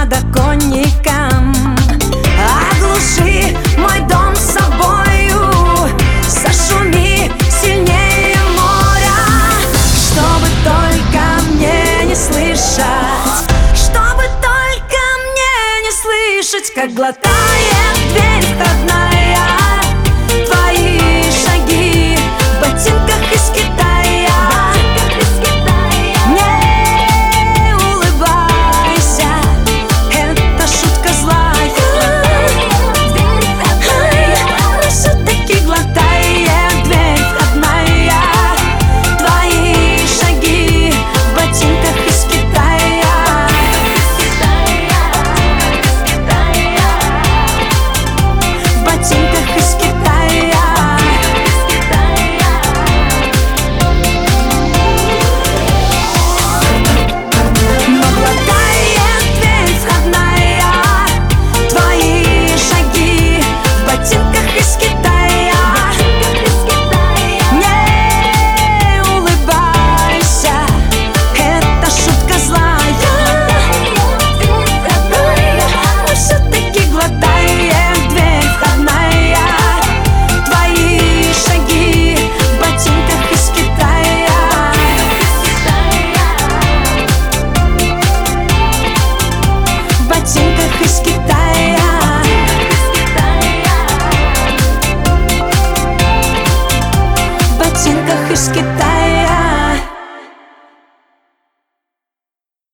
подоконникам. Оглуши мой дом собою, зашуми сильнее моря, чтобы только мне не слышать, чтобы только мне не слышать, как глотает дверь входная твои шаги в ботинках из Китая. Не улыбайся, это шутка злая, но все-таки глотает дверь входная твои шаги в ботинках из Китая. В ботинках из Китая. Но глотает дверь входная твои шаги в ботинках из Китая. Не улыбайся, это шутка злая, но все-таки глотает дверь входная твои шаги в ботинках из Китая. В ботинках из Китая. В ботинках из Китая.